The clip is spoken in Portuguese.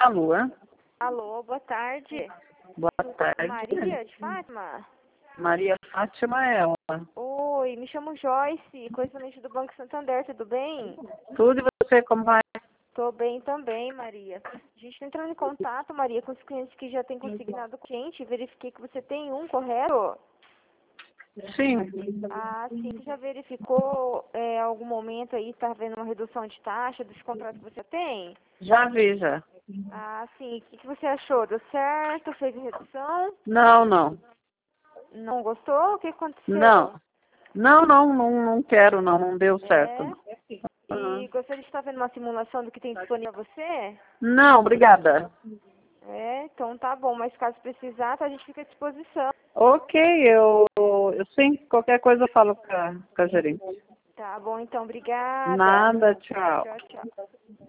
Alô? Alô, boa tarde. Boa tarde. Maria de Fátima? Maria Fátima é ela. Oi, me chamo Joyce, correspondente do Banco Santander, tudo bem? Tudo e você como vai? Tô bem também, Maria. A gente tá entrando em contato, Maria, com os clientes que já têm consignado com a gente. Verifiquei que você tem um, correto? Sim. Ah, sim. Você já verificou algum momento aí, tá vendo uma redução de taxa dos contratos que você tem? Já vi, já. Ah, sim. O que você achou? Deu certo? Fez redução? Não. Não gostou? O que aconteceu? Não quero, não deu certo. É? E gostaria de estar vendo uma simulação do que tem disponível a você? Não, obrigada. É, então tá bom, mas caso precisar, tá, a gente fica à disposição. Ok, eu sim, qualquer coisa eu falo com a gerente. Tá bom, então, obrigada. Nada, tchau. Tchau, tchau.